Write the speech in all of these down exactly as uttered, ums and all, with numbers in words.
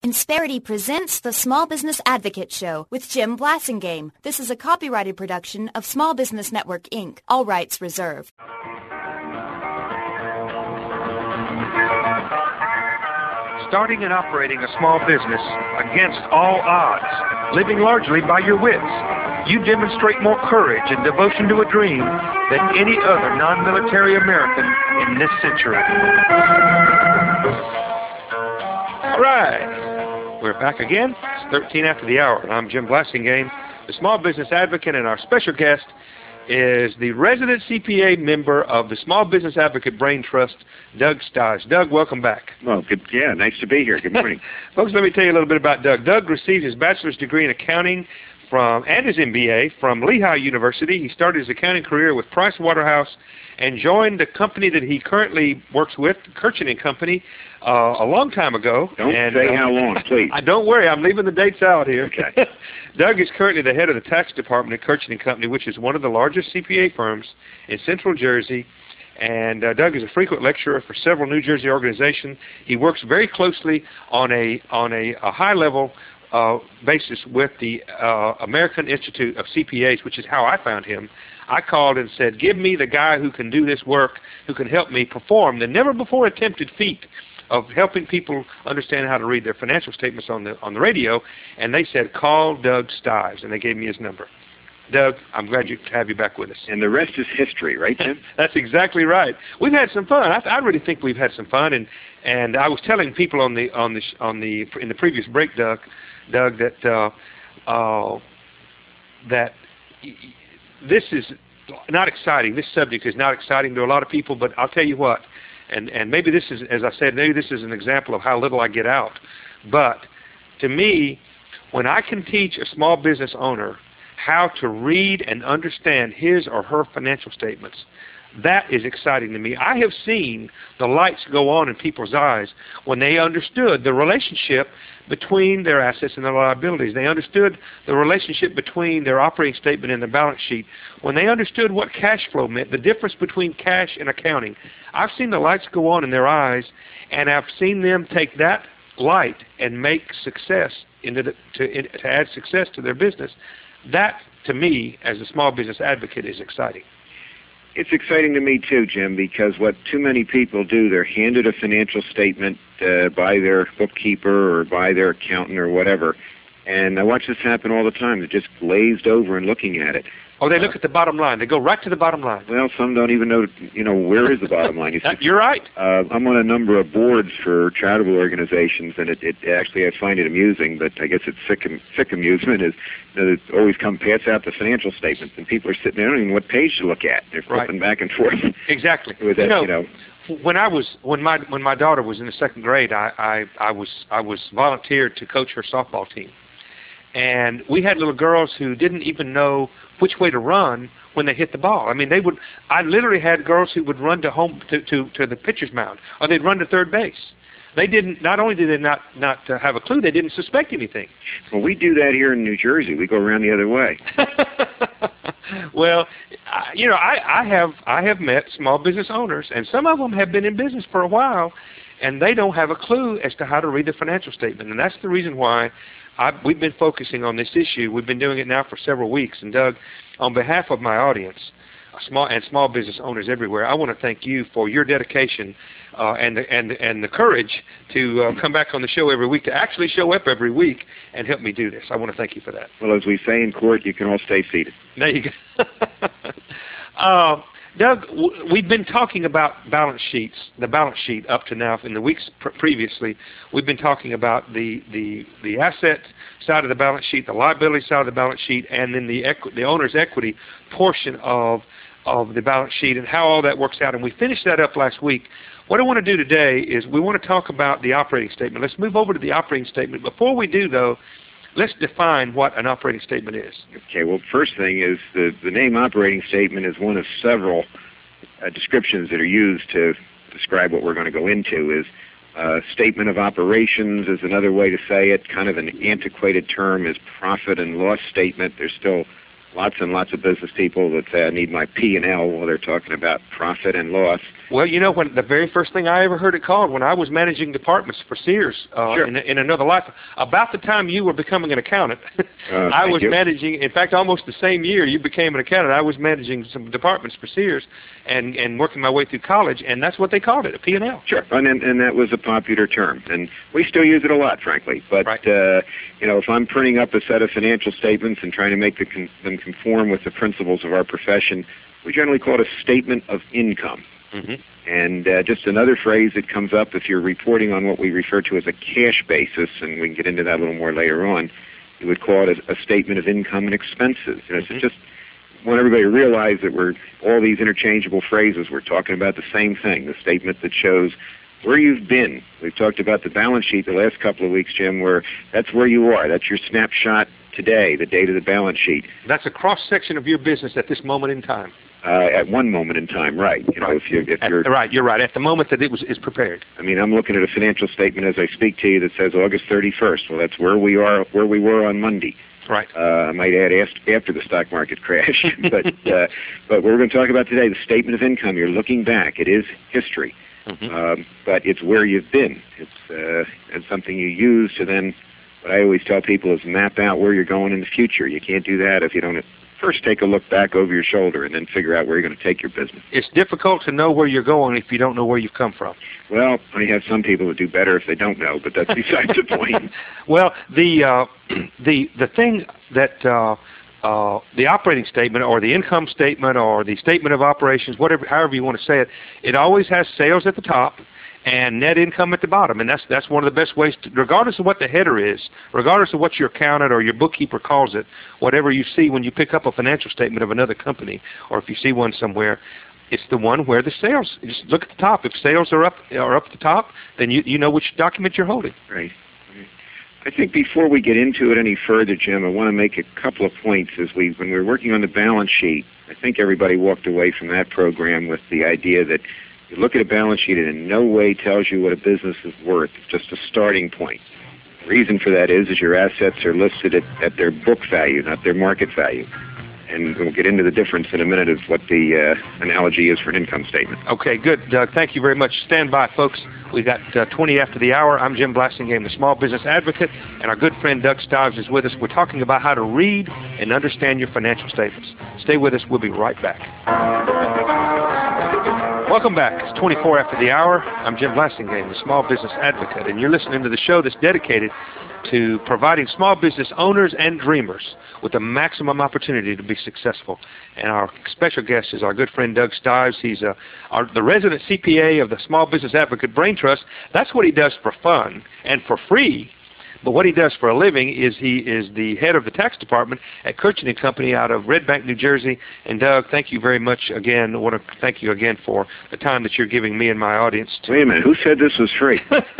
Insperity presents the Small Business Advocate Show with Jim Blasingame. This is a copyrighted production of Small Business Network, Incorporated. All rights reserved. Starting and operating a small business against all odds, living largely by your wits, you demonstrate more courage and devotion to a dream than any other non-military American in this century. All right, we're back again. It's thirteen after the hour, and I'm Jim Blasingame, the Small Business Advocate, and our special guest is the resident C P A member of the Small Business Advocate Brain Trust, Doug Stives. Doug, welcome back. Well, good. Yeah, nice to be here. Good morning. Folks, let me tell you a little bit about Doug. Doug received his bachelor's degree in accounting from and his M B A from Lehigh University. He started his accounting career with Price Waterhouse and joined the company that he currently works with, Kirchen and Company, uh, a long time ago. Don't and, say uh, how long, please. I don't worry, I'm leaving the dates out here. Okay. Doug is currently the head of the tax department at Kirchen and Company, which is one of the largest C P A firms in Central Jersey. And uh, Doug is a frequent lecturer for several New Jersey organizations. He works very closely on a on a, a high level uh, basis with the uh, American Institute of C P As, which is how I found him. I called and said, give me the guy who can do this work, who can help me perform the never-before attempted feat of helping people understand how to read their financial statements on the on the radio. And they said, call Doug Stives, and they gave me his number. Doug, I'm glad you have you back with us. And the rest is history, right, Jim? That's exactly right. We've had some fun. I, I really think we've had some fun, and and I was telling people on the on the on the in the previous break, Doug, Doug, that uh, uh, that this is not exciting. This subject is not exciting to a lot of people, but I'll tell you what, and and maybe this is, as I said, maybe this is an example of how little I get out. But to me, when I can teach a small business owner how to read and understand his or her financial statements, that is exciting to me. I have seen the lights go on in people's eyes when they understood the relationship between their assets and their liabilities. They understood the relationship between their operating statement and their balance sheet. When they understood what cash flow meant, the difference between cash and accounting. I've seen the lights go on in their eyes, and I've seen them take that light and make success into the, to, in, to add success to their business. That, to me, as a small business advocate, is exciting. It's exciting to me, too, Jim, because what too many people do, they're handed a financial statement uh, by their bookkeeper or by their accountant or whatever, and I watch this happen all the time. They're just glazed over and looking at it. Oh, they look at the bottom line. They go right to the bottom line. Well, some don't even know, you know, where is the bottom line. You see, You're right. Uh, I'm on a number of boards for charitable organizations, and it, it actually, I find it amusing, but I guess it's sick, sick amusement is that it always come pass out the financial statements, and people are sitting there, I don't even know what page to look at. They're flipping right back and forth. Exactly. With that, you know, you know, when I was when my when my daughter was in the second grade, I, I, I was I was volunteered to coach her softball team. And we had little girls who didn't even know which way to run when they hit the ball. I mean, they would. I literally had girls who would run to home to, to, to the pitcher's mound, or they'd run to third base. They didn't. Not only did they not not uh, have a clue, they didn't suspect anything. Well, we do that here in New Jersey. We go around the other way. Well, I, you know, I, I have I have met small business owners, and some of them have been in business for a while, and they don't have a clue as to how to read the financial statement, and that's the reason why I, we've been focusing on this issue. We've been doing it now for several weeks. And Doug, on behalf of my audience, small and small business owners everywhere, I want to thank you for your dedication uh, and the, and and the courage to uh, come back on the show every week, to actually show up every week and help me do this. I want to thank you for that. Well, as we say in court, you can all stay seated. There you go. uh, Doug, w- we've been talking about balance sheets, the balance sheet up to now. In the weeks pr- previously, we've been talking about the, the, the asset side of the balance sheet, the liability side of the balance sheet, and then the equi- the owner's equity portion of of the balance sheet and how all that works out. And we finished that up last week. What I want to do today is we want to talk about the operating statement. Let's move over to the operating statement. Before we do, though, let's define what an operating statement is. Okay, well, first thing is the, the name operating statement is one of several uh, descriptions that are used to describe what we're going to go into. Is uh, statement of operations is another way to say it. Kind of an antiquated term is profit and loss statement. There's still lots and lots of business people that uh, need my P and L while they're talking about profit and loss. Well, you know, when the very first thing I ever heard it called, when I was managing departments for Sears uh, sure. in, in another life, about the time you were becoming an accountant, uh, I was you. managing, in fact, almost the same year you became an accountant, I was managing some departments for Sears and, and working my way through college, and that's what they called it, a P and L. Sure, and, and, and that was a popular term, and we still use it a lot, frankly. But, right. uh, you know, if I'm printing up a set of financial statements and trying to make the con- them conform with the principles of our profession, we generally call it a statement of income. Mm-hmm. And uh, just another phrase that comes up if you're reporting on what we refer to as a cash basis, and we can get into that a little more later on, you would call it a, a statement of income and expenses. You know, mm-hmm. so just want everybody to realize that we're all these interchangeable phrases. We're talking about the same thing, the statement that shows where you've been. We've talked about the balance sheet the last couple of weeks, Jim, where that's where you are. That's your snapshot today, the date of the balance sheet. That's a cross-section of your business at this moment in time. Uh, at one moment in time, right? You know, right. if you if at, you're right, you're right. At the moment that it was is prepared. I mean, I'm looking at a financial statement as I speak to you that says August thirty-first. Well, that's where we are, where we were on Monday. Right. Uh, I might add after the stock market crash, but uh, but what we're going to talk about today, the statement of income. You're looking back. It is history, mm-hmm. um, but it's where you've been. It's uh, it's something you use to then. What I always tell people is map out where you're going in the future. You can't do that if you don't first take a look back over your shoulder and then figure out where you're going to take your business. It's difficult to know where you're going if you don't know where you've come from. Well, I have some people that do better if they don't know, but that's besides the point. Well, the uh, the the thing that uh, uh, the operating statement or the income statement or the statement of operations, whatever, however you want to say it, it always has sales at the top and net income at the bottom, and that's that's one of the best ways to, regardless of what the header is, regardless of what your accountant or your bookkeeper calls it, whatever you see when you pick up a financial statement of another company, or if you see one somewhere, it's the one where the sales, just look at the top. If sales are up are up at the top, then you you know which document you're holding. Right. I think before we get into it any further, Jim, I want to make a couple of points. As we, when we were working on the balance sheet, I think everybody walked away from that program with the idea that you look at a balance sheet and in no way tells you what a business is worth. It's just a starting point. The reason for that is, is your assets are listed at, at their book value, not their market value. And we'll get into the difference in a minute of what the uh, analogy is for an income statement. Okay, good, Doug. Thank you very much. Stand by, folks. We've got uh, twenty after the hour. I'm Jim Blasingame, the Small Business Advocate, and our good friend Doug Stives is with us. We're talking about how to read and understand your financial statements. Stay with us. We'll be right back. Welcome back. It's twenty-four after the hour. I'm Jim Blasingame, the Small Business Advocate, and you're listening to the show that's dedicated to providing small business owners and dreamers with the maximum opportunity to be successful. And our special guest is our good friend Doug Stives. He's a, our, the resident C P A of the Small Business Advocate Brain Trust. That's what he does for fun and for free. But what he does for a living is he is the head of the tax department at Kirchen and Company out of Red Bank, New Jersey. And Doug, thank you very much again. I want to thank you again for the time that you're giving me and my audience. To Wait a minute, who said this was free?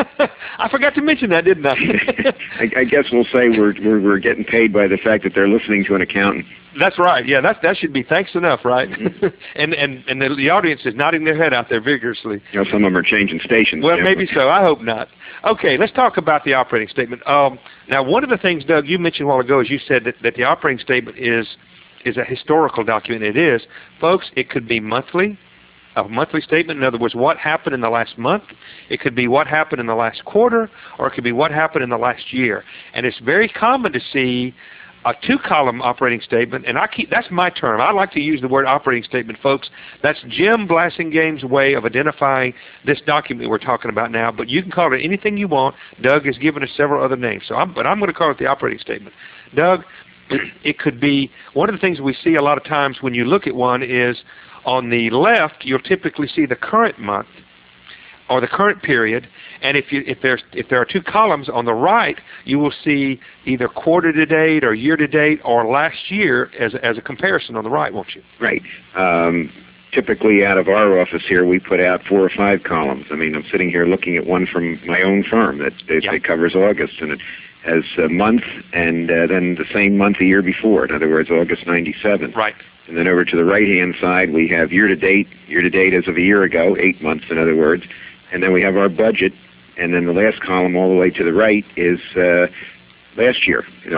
I forgot to mention that, didn't I? I, I guess we'll say we're, we're we're getting paid by the fact that they're listening to an accountant. That's right. Yeah, that that should be thanks enough, right? and and and the, the audience is nodding their head out there vigorously. You know, some of them are changing stations. Well, Jim. maybe so. I hope not. Okay, let's talk about the operating statement. Um, now, one of the things, Doug, you mentioned a while ago is you said that, that the operating statement is is a historical document. It is. Folks, it could be monthly, a monthly statement. In other words, what happened in the last month. It could be what happened in the last quarter, or it could be what happened in the last year. And it's very common to see a two-column operating statement, and I keep that's my term. I like to use the word operating statement, folks. That's Jim Blasingame's way of identifying this document we're talking about now, but you can call it anything you want. Doug has given us several other names, so I'm, but I'm going to call it the operating statement. Doug, it could be, one of the things we see a lot of times when you look at one is on the left, you'll typically see the current month, or the current period, and if you if there's if there are two columns on the right, you will see either quarter to date or year to date or last year as as a comparison on the right, won't you? Right. Um, typically, out of our office here, we put out four or five columns. I mean, I'm sitting here looking at one from my own firm that that, yeah. that covers August, and it has a month and uh, then the same month a year before. In other words, August ninety-seven. Right. And then over to the right-hand side, we have year to date, year to date as of a year ago, eight months, in other words. And then we have our budget, and then the last column all the way to the right is uh, last year, you know, right.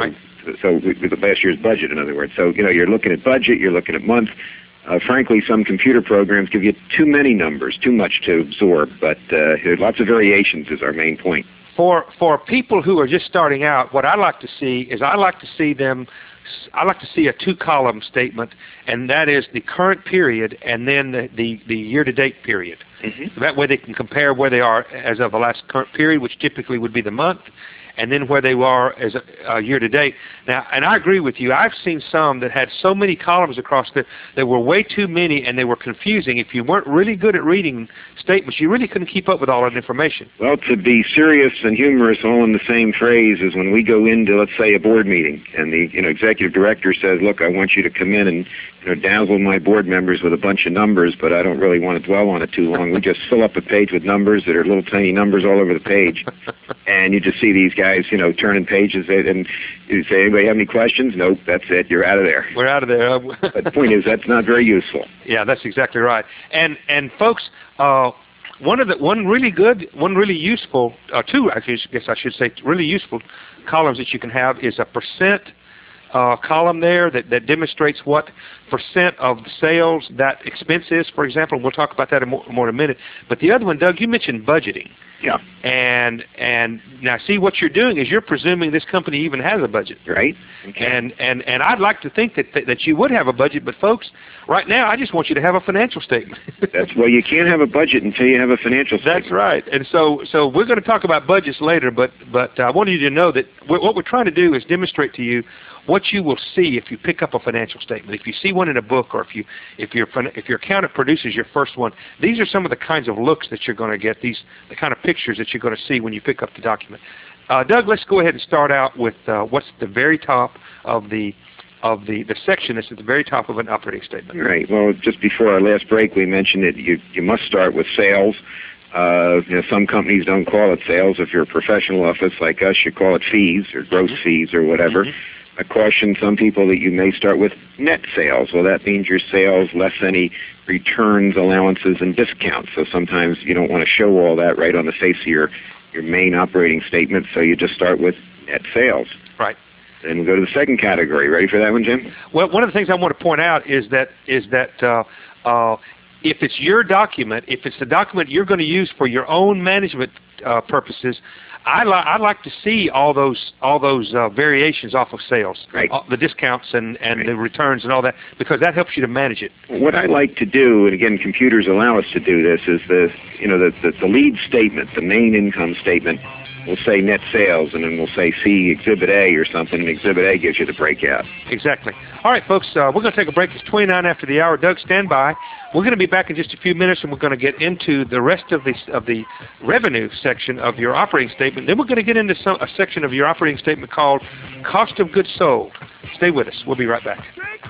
So with last year's budget, in other words. So, you know, you're looking at budget, you're looking at month. Uh, frankly, some computer programs give you too many numbers, too much to absorb, but uh, there are lots of variations is our main point. For for people who are just starting out, what I like to see is I like to see them, I like to see a two-column statement, and that is the current period and then the, the, the year-to-date period. Mm-hmm. That way they can compare where they are as of the last current period, which typically would be the month, and then where they are as a, a year-to-date. Now, and I agree with you. I've seen some that had so many columns across there. There were way too many, and they were confusing. If you weren't really good at reading statements, you really couldn't keep up with all that information. Well, to be serious and humorous all in the same phrase is when we go into, let's say, a board meeting, and the you know executive director says, look, I want you to come in and you know dazzle my board members with a bunch of numbers, but I don't really want to dwell on it too long. We just fill up a page with numbers that are little tiny numbers all over the page, and you just see these guys guys, you know, turning pages, and you say, anybody have any questions? Nope, that's it. You're out of there. We're out of there. But the point is, that's not very useful. Yeah, that's exactly right. And and folks, uh, one of the one really good, one really useful, uh, two, I guess I should say, really useful columns that you can have is a percent uh, column there that, that demonstrates what percent of sales that expense is, for example. We'll talk about that in more, more in a minute. But the other one, Doug, you mentioned budgeting. Yeah. And and now see what you're doing is you're presuming this company even has a budget. Right. Okay. And and and I'd like to think that that, that you would have a budget, but folks, right now I just want you to have a financial statement. That's well, you can't have a budget until you have a financial statement. That's right. And so so we're going to talk about budgets later, but but I wanted you to know that we're, what we're trying to do is demonstrate to you what you will see if you pick up a financial statement. If you see one in a book, or if you if your if your accountant produces your first one, these are some of the kinds of looks that you're going to get. These the kind of pictures that you're going to see when you pick up the document. Uh, Doug, let's go ahead and start out with uh, what's at the very top of the of the the section that's at the very top of an operating statement. Right. Well, just before our last break, we mentioned that you you must start with sales. Uh, you know, some companies don't call it sales. If you're a professional office like us, you call it fees or gross mm-hmm. fees or whatever. Mm-hmm. I caution some people that you may start with net sales. Well, that means your sales less any returns, allowances, and discounts. So sometimes you don't want to show all that right on the face of your, your main operating statement, so you just start with net sales. Right. Then we go to the second category. Ready for that one, Jim? Well, one of the things I want to point out is that is that uh, uh, if it's your document, if it's the document you're going to use for your own management uh, purposes, I li- I'd like to see all those all those uh, variations off of sales, right. uh, the discounts and, and right. the returns and all that, because that helps you to manage it. What I like to do, and again, computers allow us to do this, is the you know the, the, the lead statement, the main income statement. We'll say net sales, and then we'll say see Exhibit A or something, and Exhibit A gives you the breakout. Exactly. All right, folks, uh, we're going to take a break. It's twenty-nine after the hour. Doug, stand by. We're going to be back in just a few minutes, and we're going to get into the rest of the of the revenue section of your operating statement. Then we're going to get into some, a section of your operating statement called cost of goods sold. Stay with us. We'll be right back.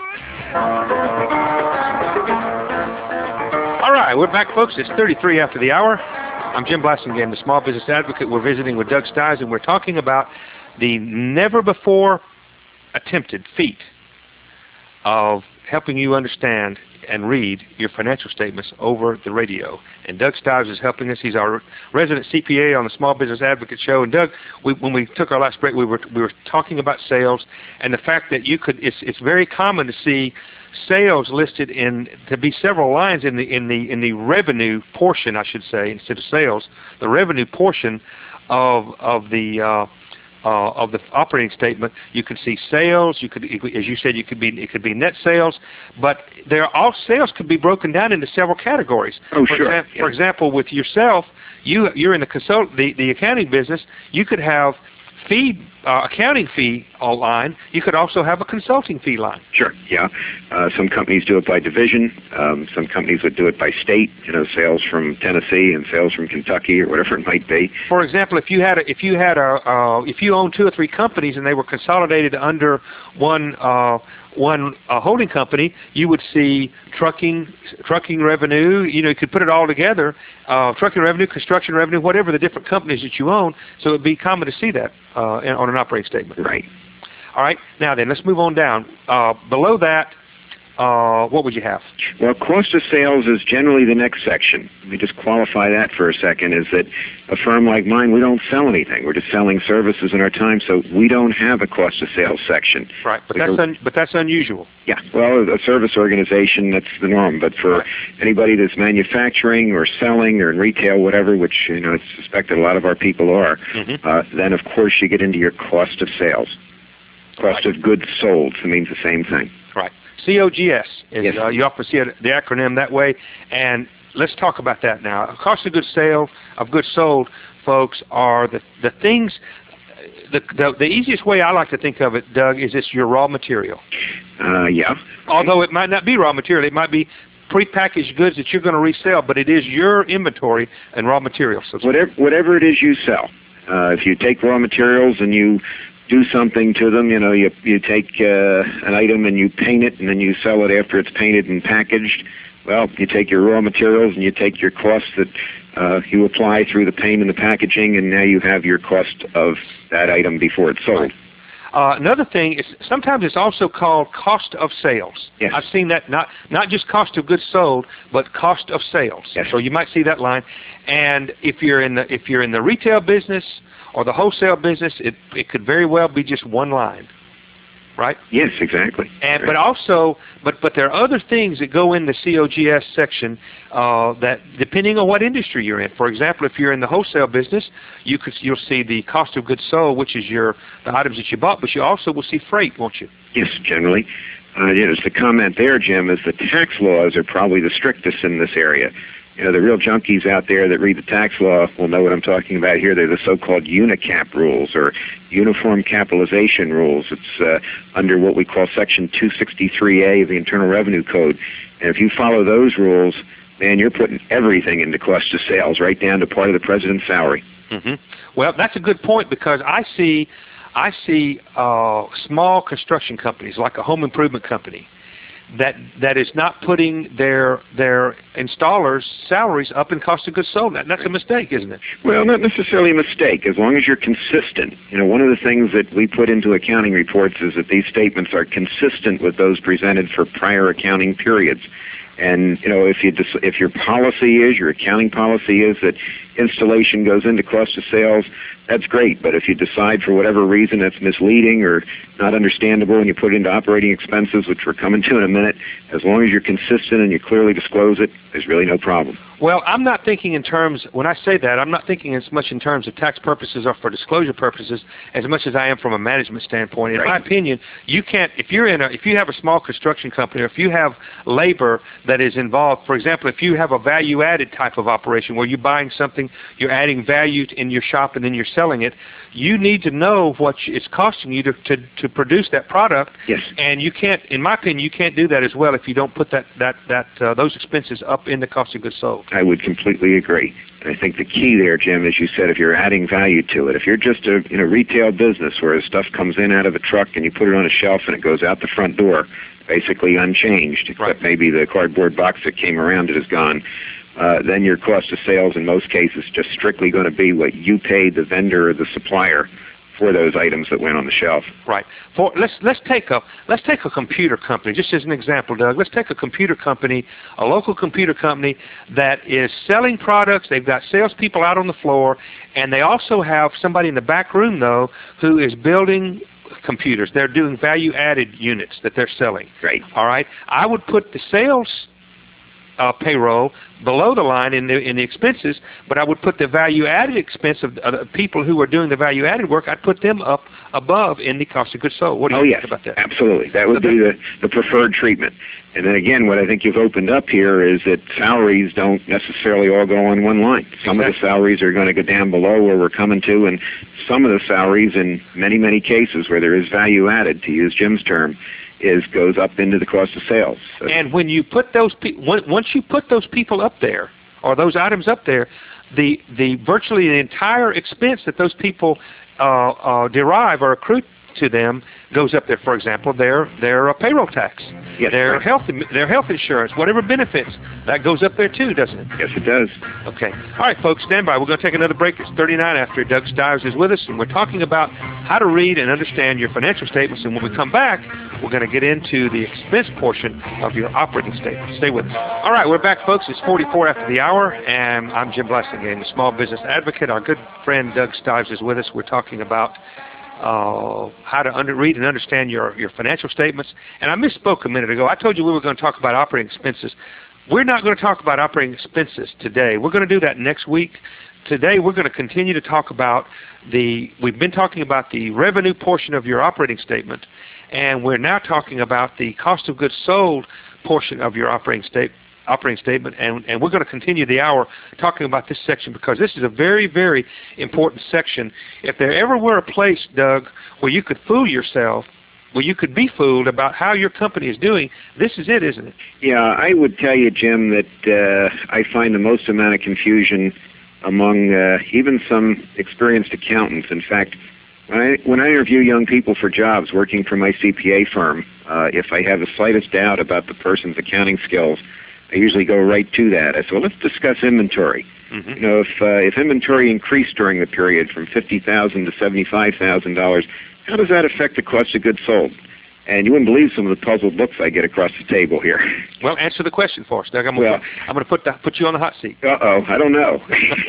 All right, we're back, folks. It's thirty-three after the hour. I'm Jim Blasingame, the Small Business Advocate. We're visiting with Doug Stiles, and we're talking about the never-before-attempted feat of helping you understand and read your financial statements over the radio. And Doug Stiles is helping us. He's our resident C P A on the Small Business Advocate Show. And Doug, we, when we took our last break, we were we were talking about sales and the fact that you could. It's it's very common to see sales listed in to be several lines in the in the in the revenue portion, I should say, instead of sales, the revenue portion of of the uh, uh, of the operating statement. You can see sales. You could, as you said, you could be it could be net sales, but there are all sales could be broken down into several categories. Oh, for sure. Exa- yeah. For example, with yourself, you you're in the consult the, the accounting business. You could have fee uh, accounting fee line. You could also have a consulting fee line. Sure, yeah. Uh, some companies do it by division. Um, some companies would do it by state. You know, sales from Tennessee and sales from Kentucky or whatever it might be. For example, if you had a, if you had a uh, if you owned two or three companies and they were consolidated under one uh, one uh, holding company, you would see trucking trucking revenue. You know, you could put it all together. Uh, trucking revenue, construction revenue, whatever the different companies that you own. So it would be common to see that uh, in, on an operating statement. Right. All right. Now then, let's move on down. Uh, below that, uh, what would you have? Well, cost of sales is generally the next section. Let me just qualify that for a second, is that a firm like mine, we don't sell anything. We're just selling services in our time, so we don't have a cost of sales section. Right, but that's, un- but that's unusual. Yeah, well, a service organization, that's the norm. But for right. anybody that's manufacturing or selling or in retail, whatever, which you know, I suspect that a lot of our people are, mm-hmm. uh, then, of course, you get into your cost of sales. Cost right. of goods sold, so it means the same thing. Right. C O G S. Is, yes. uh, you often see it, the acronym that way. And let's talk about that now. Cost of goods sale, of goods sold, folks, are the, the things, the, the the easiest way I like to think of it, Doug, is it's your raw material. Uh, yeah. Although it might not be raw material. It might be prepackaged goods that you're going to resell, but it is your inventory and raw materials. So whatever, whatever it is you sell. Uh, if you take raw materials and you do something to them, you know, you you take uh, an item and you paint it and then you sell it after it's painted and packaged. Well, you take your raw materials and you take your costs that uh, you apply through the paint and the packaging, and now you have your cost of that item before it's sold. Right. Uh, another thing is sometimes it's also called cost of sales. Yes. I've seen that, not not just cost of goods sold, but cost of sales. Yes. So you might see that line. And if you're in the if you're in the retail business or the wholesale business, it it could very well be just one line, right? Yes, exactly. And right. but also, but but there are other things that go in the C O G S section uh, that, depending on what industry you're in. For example, if you're in the wholesale business, you could you'll see the cost of goods sold, which is your the items that you bought, but you also will see freight, won't you? Yes, generally. Uh, you know, the comment there, Jim, is the tax laws are probably the strictest in this area. You know, the real junkies out there that read the tax law will know what I'm talking about here. They're the so-called UNICAP rules, or Uniform Capitalization rules. It's uh, under what we call Section two sixty-three A of the Internal Revenue Code. And if you follow those rules, man, you're putting everything into cost of sales, right down to part of the president's salary. Mm-hmm. Well, that's a good point, because I see, I see uh, small construction companies, like a home improvement company, that that is not putting their their installers' salaries up in cost of goods sold. That, that's a mistake, isn't it? Well, not necessarily a mistake, as long as you're consistent. You know, one of the things that we put into accounting reports is that these statements are consistent with those presented for prior accounting periods. And, you know, if you dis- if your policy is, your accounting policy is that installation goes into cost of sales, that's great. But if you decide for whatever reason that's misleading or not understandable and you put it into operating expenses, which we're coming to in a minute, as long as you're consistent and you clearly disclose it, there's really no problem. Well, I'm not thinking in terms, when I say that, I'm not thinking as much in terms of tax purposes or for disclosure purposes as much as I am from a management standpoint. In right. my opinion, you can't, if you're in a, if you have a small construction company, or if you have labor that is involved, for example, if you have a value-added type of operation where you're buying something, you're adding value in your shop and then you're selling it, you need to know what it's costing you to, to, to produce that product. Yes. And you can't, in my opinion, you can't do that as well if you don't put that, that, that uh, those expenses up in the cost of goods sold. I would completely agree. And I think the key there, Jim, as you said, if you're adding value to it, if you're just a you know, retail business where the stuff comes in out of a truck and you put it on a shelf and it goes out the front door, basically unchanged, except right. maybe the cardboard box that came around it is gone, uh, then your cost of sales in most cases is just strictly going to be what you paid the vendor or the supplier for those items that went on the shelf. Right. For let's let's take a let's take a computer company, just as an example, Doug. Let's take a computer company, a local computer company that is selling products. They've got salespeople out on the floor, and they also have somebody in the back room, though, who is building computers. They're doing value-added units that they're selling. Right. All right. I would put the sales Uh, payroll below the line in the in the expenses, but I would put the value-added expense of uh, the people who are doing the value-added work. I'd put them up above in the cost of goods sold. What do you oh, think yes, about that? Absolutely. That would be the, the preferred treatment. And then again, what I think you've opened up here is that salaries don't necessarily all go on one line. Some exactly. of the salaries are going to go down below where we're coming to, and some of the salaries, in many, many cases where there is value added, to use Jim's term, is goes up into the cost of sales. So. And when you put those pe- once you put those people up there, or those items up there, the the virtually the entire expense that those people uh, uh, derive or accrue to them goes up there. For example, their their uh, payroll tax. Yes, their right. health their health insurance, whatever benefits, that goes up there too, doesn't it? Yes, it does. Okay. All right, folks, stand by. We're going to take another break. It's thirty-nine after. Doug Stives is with us, and we're talking about how to read and understand your financial statements. And when we come back, we're going to get into the expense portion of your operating statement. Stay with us. All right, we're back, folks. It's forty-four after the hour, and I'm Jim Blasingame, the small business advocate. Our good friend Doug Stives is with us. We're talking about Uh, how to under, read and understand your, your financial statements. And I misspoke a minute ago. I told you we were going to talk about operating expenses. We're not going to talk about operating expenses today. We're going to do that next week. Today we're going to continue to talk about the, we've been talking about the revenue portion of your operating statement, and we're now talking about the cost of goods sold portion of your operating statement. operating statement, and, and we're going to continue the hour talking about this section because this is a very, very important section. If there ever were a place, Doug, where you could fool yourself, where you could be fooled about how your company is doing, this is it, isn't it? Yeah, I would tell you, Jim, that uh, I find the most amount of confusion among uh, even some experienced accountants. In fact, when I, when I interview young people for jobs working for my C P A firm, uh, if I have the slightest doubt about the person's accounting skills, I usually go right to that. I say, well, let's discuss inventory. Mm-hmm. You know, if uh, if inventory increased during the period from fifty thousand dollars to seventy-five thousand dollars, how does that affect the cost of goods sold? And you wouldn't believe some of the puzzled looks I get across the table here. Well, answer the question for us, Doug. I'm well, going I'm to put the, put you on the hot seat. Uh-oh, I don't know.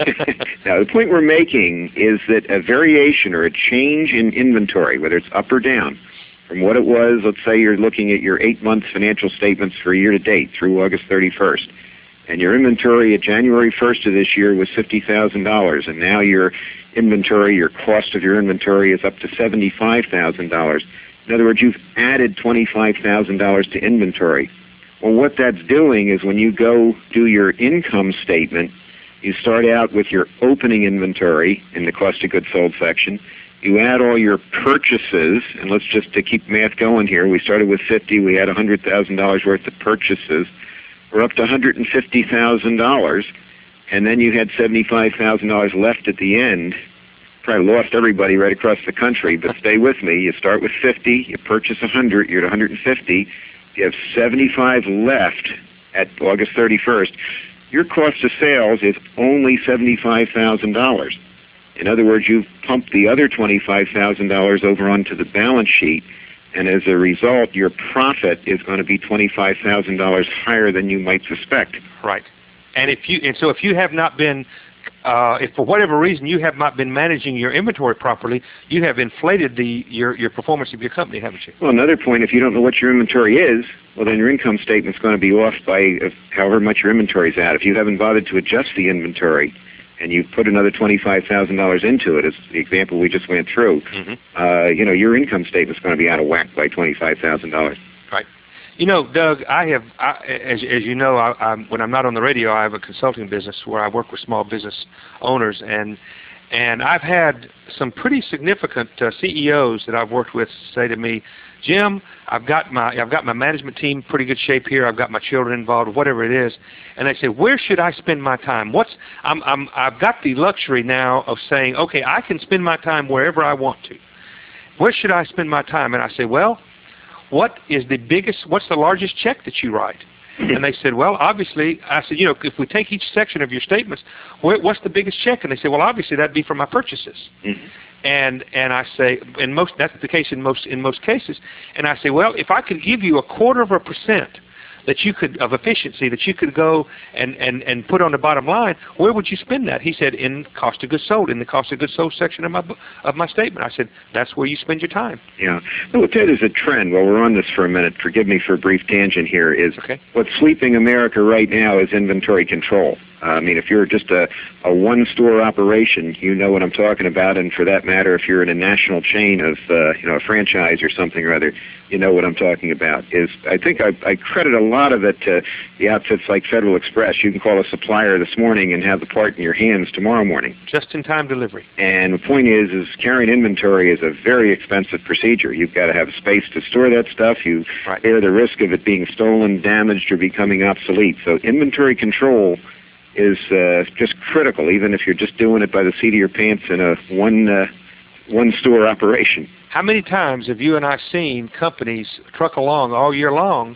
Now, the point we're making is that a variation or a change in inventory, whether it's up or down, from what it was, let's say you're looking at your eight-month financial statements for year-to-date through August thirty-first, and your inventory at January first of this year was fifty thousand dollars, and now your inventory, your cost of your inventory is up to seventy-five thousand dollars. In other words, you've added twenty-five thousand dollars to inventory. Well, what that's doing is when you go do your income statement, you start out with your opening inventory in the cost of goods sold section. You add all your purchases, and let's just to keep math going here, we started with fifty, we had one hundred thousand dollars worth of purchases. We're up to one hundred fifty thousand dollars, and then you had seventy-five thousand dollars left at the end. Probably lost everybody right across the country, but stay with me. You start with fifty, you purchase one hundred, you're at one hundred fifty, you have seventy-five left at August thirty-first. Your cost of sales is only seventy-five thousand dollars. In other words, you've pumped the other twenty-five thousand dollars over onto the balance sheet, and as a result, your profit is going to be twenty-five thousand dollars higher than you might suspect. Right. And if you and so if you have not been, uh, if for whatever reason you have not been managing your inventory properly, you have inflated the your your performance of your company, haven't you? Well, another point: if you don't know what your inventory is, well, then your income statement's going to be off by uh, however much your inventory is at. If you haven't bothered to adjust the inventory, and you put another twenty-five thousand dollars into it, as the example we just went through, mm-hmm. uh, you know, your income statement's going to be out of whack by twenty-five thousand dollars. Right. You know, Doug, I have, I, as, as you know, I, I'm, when I'm not on the radio, I have a consulting business where I work with small business owners, and and I've had some pretty significant uh, C E Os that I've worked with say to me, Jim, I've got my I've got my management team in pretty good shape here. I've got my children involved, whatever it is, and they say, where should I spend my time? What's I'm I'm I've got the luxury now of saying, okay, I can spend my time wherever I want to. Where should I spend my time? And I say, well, what is the biggest? What's the largest check that you write? And they said, well, obviously, I said, you know, if we take each section of your statements, what's the biggest check? And they said, well, obviously, that'd be for my purchases. Mm-hmm. And and I say, in most that's the case in most in most cases. And I say, well, if I could give you a quarter of a percent that you could of efficiency that you could go and, and, and put on the bottom line, where would you spend that? He said, in cost of goods sold, in the cost of goods sold section of my of my statement. I said, that's where you spend your time. Yeah. Well, Ted, there's a trend. While we're on this for a minute, forgive me for a brief tangent here, is okay. What's sweeping America right now is inventory control. Uh, I mean, if you're just a, a one-store operation, you know what I'm talking about, and for that matter, if you're in a national chain of, uh, you know, a franchise or something or other, you know what I'm talking about. Is I think I, I credit a lot of it to the outfits like Federal Express. You can call a supplier this morning and have the part in your hands tomorrow morning. Just-in-time delivery. And the point is, is carrying inventory is a very expensive procedure. You've got to have space to store that stuff. You right. bear the risk of it being stolen, damaged, or becoming obsolete. So inventory control is uh, just critical, even if you're just doing it by the seat of your pants in a one uh, one store operation. How many times have you and I seen companies truck along all year long,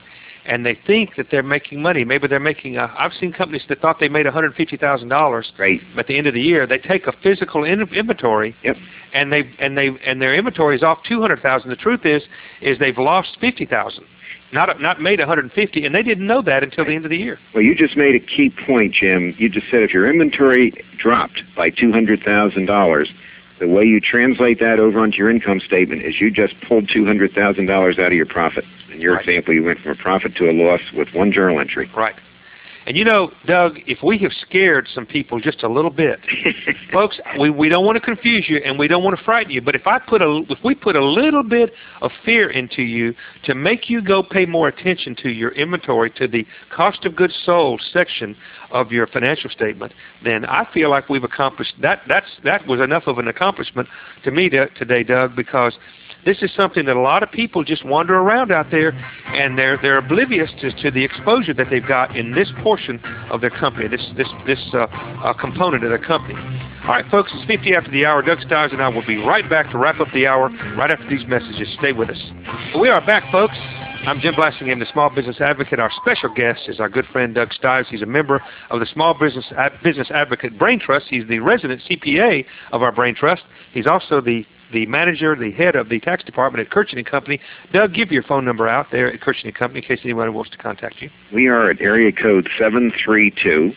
and they think that they're making money. Maybe they're making. A, I've seen companies that thought they made one hundred fifty thousand dollars. Right. At the end of the year, they take a physical in, inventory. Yep. And they and they and their inventory is off two hundred thousand. The truth is, is they've lost fifty thousand. Not not made one hundred fifty, and they didn't know that until the end of the year. Well, you just made a key point, Jim. You just said if your inventory dropped by two hundred thousand dollars, the way you translate that over onto your income statement is you just pulled two hundred thousand dollars out of your profit. In your Right. example, you went from a profit to a loss with one journal entry. Right. And you know, Doug, if we have scared some people just a little bit, folks, we, we don't want to confuse you and we don't want to frighten you. But if I put a if we put a little bit of fear into you to make you go pay more attention to your inventory, to the cost of goods sold section of your financial statement, then I feel like we've accomplished that. That's that was enough of an accomplishment to me to, today, Doug, because this is something that a lot of people just wander around out there, and they're they're oblivious to, to the exposure that they've got in this portion of their company, this this this uh, uh, component of their company. All right, folks, it's fifty after the hour. Doug Stiles and I will be right back to wrap up the hour right after these messages. Stay with us. We are back, folks. I'm Jim Blasingame, the Small Business Advocate. Our special guest is our good friend Doug Stiles. He's a member of the Small Business Ad- Business Advocate Brain Trust. He's the resident C P A of our Brain Trust. He's also the the manager, the head of the tax department at Kirchen and Company. Doug, give your phone number out there at Kirchen and Company in case anyone wants to contact you. We are at area code seven three two,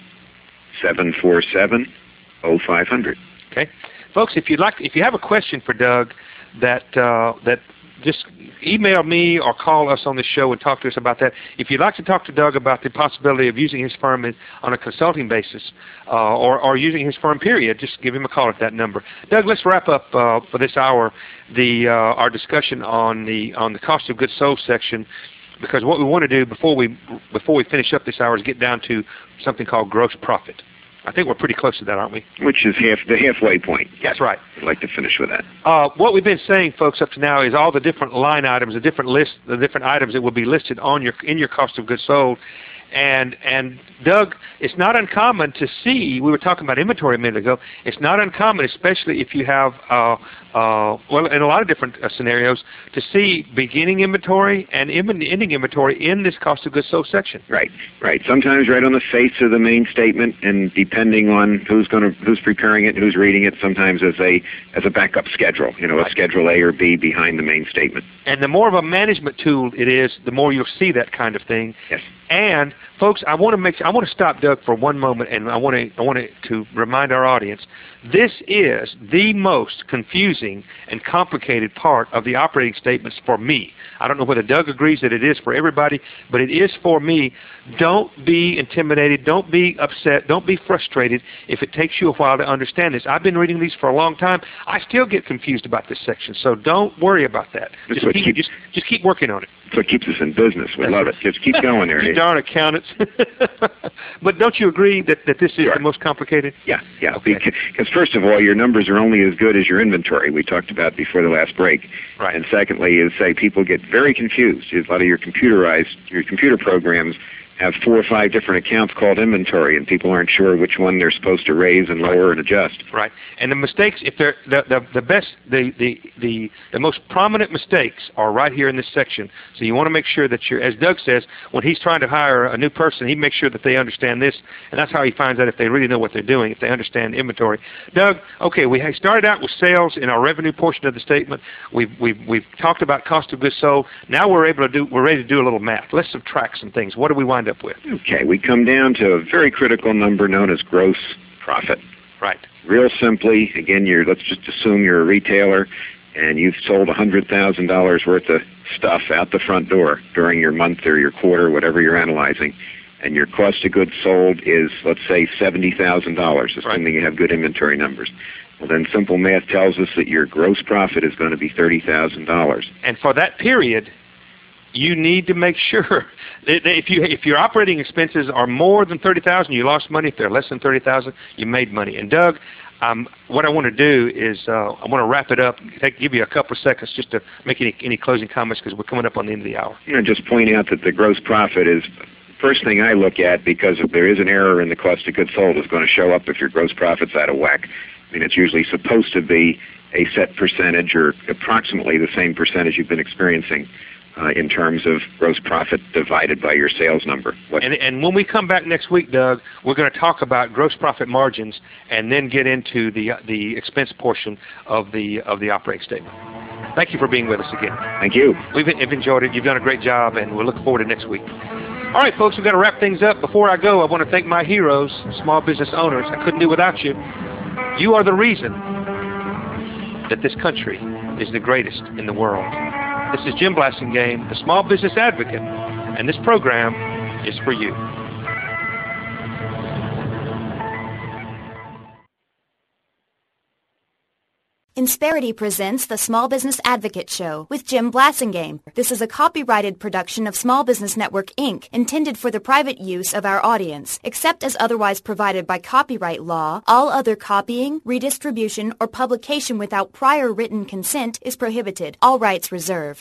seven four seven, oh five hundred. Okay, folks, if you'd like, if you have a question for Doug, that uh, that just email me or call us on the show and talk to us about that. If you'd like to talk to Doug about the possibility of using his firm in, on a consulting basis uh, or, or using his firm, period, just give him a call at that number. Doug, let's wrap up uh, for this hour the uh, our discussion on the on the cost of goods sold section, because what we want to do before we before we finish up this hour is get down to something called gross profit. I think we're pretty close to that, aren't we? Which is half the halfway point. That's right. I'd like to finish with that. Uh, what we've been saying, folks, up to now is all the different line items, the different list, the different items that will be listed on your in your cost of goods sold. And and Doug, it's not uncommon to see. We were talking about inventory a minute ago. It's not uncommon, especially if you have uh, uh, well, in a lot of different uh, scenarios, to see beginning inventory and ending inventory in this cost of goods sold section. Right, right. Sometimes right on the face of the main statement, and depending on who's going to who's preparing it, and who's reading it, sometimes as a as a backup schedule. You know, Right. a schedule A or B behind the main statement. And the more of a management tool it is, the more you'll see that kind of thing. Yes. And folks, I want to make I want to stop Doug for one moment, and I want to I want to, to remind our audience, this is the most confusing and complicated part of the operating statements for me. I don't know whether Doug agrees that it is for everybody, but it is for me. Don't be intimidated. Don't be upset. Don't be frustrated if it takes you a while to understand this. I've been reading these for a long time. I still get confused about this section, so don't worry about that. That's Just what keep, keeps- just, just keep working on it. That's what keeps us in business. We That's love right. it. Just keep going there. You darn accountants. But don't you agree that, that this is Sure. the most complicated? Yeah, yeah. Okay. Because first of all, your numbers are only as good as your inventory. We talked about before the last break. Right. And secondly, is say people get very confused. A lot of your computerized, your computer programs have four or five different accounts called inventory, and people aren't sure which one they're supposed to raise and lower and adjust. Right. And the mistakes, if they're the, the, the best, the, the, the, the most prominent mistakes are right here in this section. So you want to make sure that you're, as Doug says, when he's trying to hire a new person, he makes sure that they understand this, and that's how he finds out if they really know what they're doing, if they understand inventory. Doug, okay, we started out with sales in our revenue portion of the statement. We've, we've, we've talked about cost of goods sold. Now we're able to do, we're ready to do a little math. Let's subtract some things. What do we wind up with? Okay, we come down to a very critical number known as gross profit. Right. Real simply, again, you're, let's just assume you're a retailer and you've sold one hundred thousand dollars worth of stuff out the front door during your month or your quarter, whatever you're analyzing, and your cost of goods sold is, let's say, seventy thousand dollars, assuming Right. you have good inventory numbers. Well, then simple math tells us that your gross profit is going to be thirty thousand dollars. And for that period, you need to make sure that if you if your operating expenses are more than thirty thousand, you lost money. If they're less than thirty thousand, you made money. And Doug, um, what I want to do is uh, I want to wrap it up. Take, give you a couple of seconds just to make any any closing comments because we're coming up on the end of the hour. You know, just point out that the gross profit is first thing I look at, because if there is an error in the cost of goods sold, it's going to show up if your gross profit's out of whack. I mean, it's usually supposed to be a set percentage or approximately the same percentage you've been experiencing uh, in terms of gross profit divided by your sales number. What? And, and when we come back next week, Doug, we're going to talk about gross profit margins and then get into the the expense portion of the of the operating statement. Thank you for being with us again. Thank you. We've enjoyed it. You've done a great job, and we'll look forward to next week. All right, folks, we've got to wrap things up. Before I go, I want to thank my heroes, small business owners. I couldn't do it without you. You are the reason that this country is the greatest in the world. This is Jim Blasingame, the Small Business Advocate, and this program is for you. Insperity presents the Small Business Advocate Show with Jim Blasingame. This is a copyrighted production of Small Business Network, Incorporated, intended for the private use of our audience. Except as otherwise provided by copyright law, all other copying, redistribution, or publication without prior written consent is prohibited. All rights reserved.